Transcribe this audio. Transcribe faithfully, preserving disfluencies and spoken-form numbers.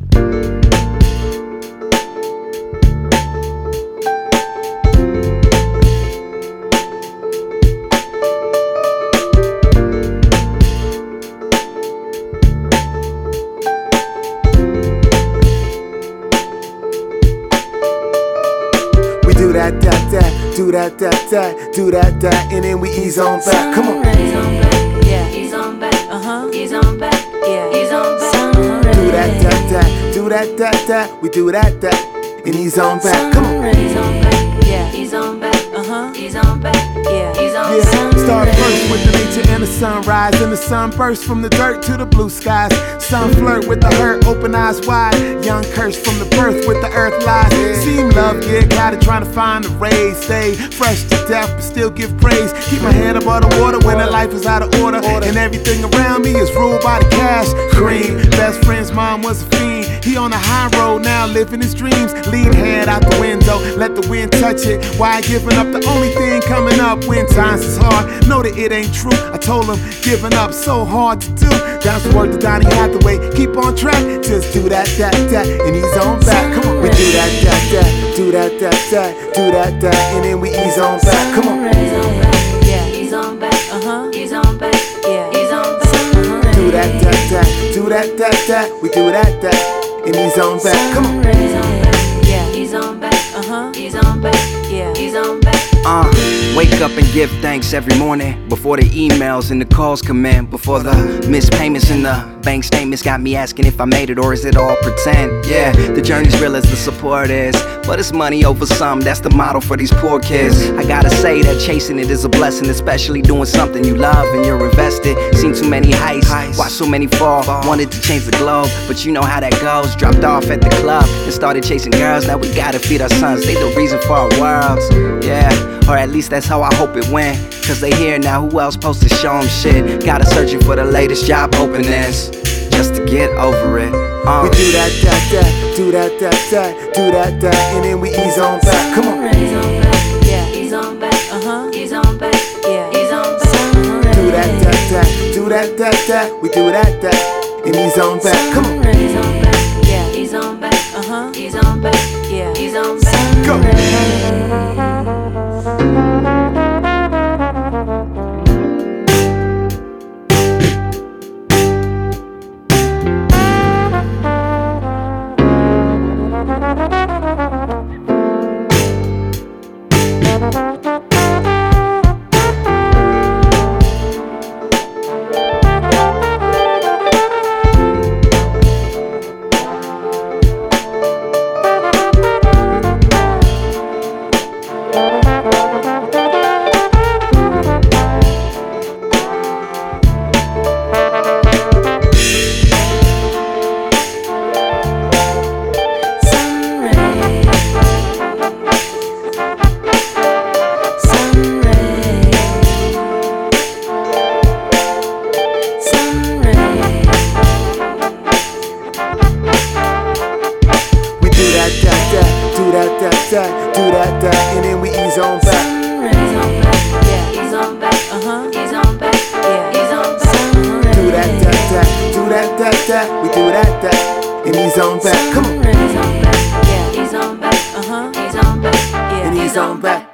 Do that, that, that, do that, that, that, do that, that, and then we ease on back. Come on. Ease on back, yeah. Ease on back, uh huh. Ease on back, yeah. Ease on back. Do that, that, that, do that, that, that, we do that, that, and ease on back. Come on. Ease on back, yeah. Ease on back, uh huh. Ease on back, yeah. Ease on back. Yeah, start first with the nature and the sunrise, and the sun bursts from the dirt to the blue skies. Sun flirt with the hurt, open eyes wide. Young curse from the birth with the earth lies. Seem love, get got it, trying to find the rays. Stay fresh to death, but still give praise. Keep my head above the water when the life is out of order, and everything around me is ruled by the cash cream. Best friend's mom was a fiend. He on the high road now, living his dreams. Lean head out the window, let the wind touch it. Why giving up? The only thing coming up when times is hard. Know that it ain't true. I told him giving up so hard to do. That's the word to Donny Hathaway. Keep on track, just do that, that, that, and he's on back. Come on, we do that, that, that, do that, that, that, do that, that, and then we ease on back. Come on. Ease on back, yeah. Ease on back, uh huh. Ease on back, yeah. Ease on back, uh huh. Do that, that, that, do that, that, that, we do that, that, and he's on back. Come on. Ease on back, yeah. Ease on back, uh huh. Ease on back, yeah. Ease on back. Uh, wake up and give thanks every morning before the emails and the calls come in, before the missed payments and the bank statements got me asking if I made it or is it all pretend. Yeah, the journey's real as the support is, but it's money over some, that's the motto for these poor kids. I gotta say that chasing it is a blessing, especially doing something you love and you're invested. Seen too many heists, watched so many fall, wanted to change the globe, but you know how that goes. Dropped off at the club and started chasing girls, now we gotta feed our sons, they the reason for our worlds. Yeah, or at least that's how I hope it went, cause they here now, who else supposed to show them shit? Gotta searching for the latest job openings, just to get over it. uh. We do that, that, that, do that, that, that, do that, that, and then we ease on back. Come on. Ease on back, yeah. Ease on back, uh huh. Ease on back, yeah. Ease on back. Do that, that, that, do that, that, that, we do that, that, and he's on back. Come on. Ease on back, yeah. Ease on back, uh huh. Ease on back, yeah. Ease on back. Go. Do that, that, that, do that, that, and then we ease on back. Ease on back, yeah. Ease on back, uh huh. Ease on back, yeah. Ease on back. Do that, that, that, do that, that, that, we do that, that, and he's on back. Come on. Ease on back, yeah. Ease on back, uh huh. Ease on back, yeah. And he's on back.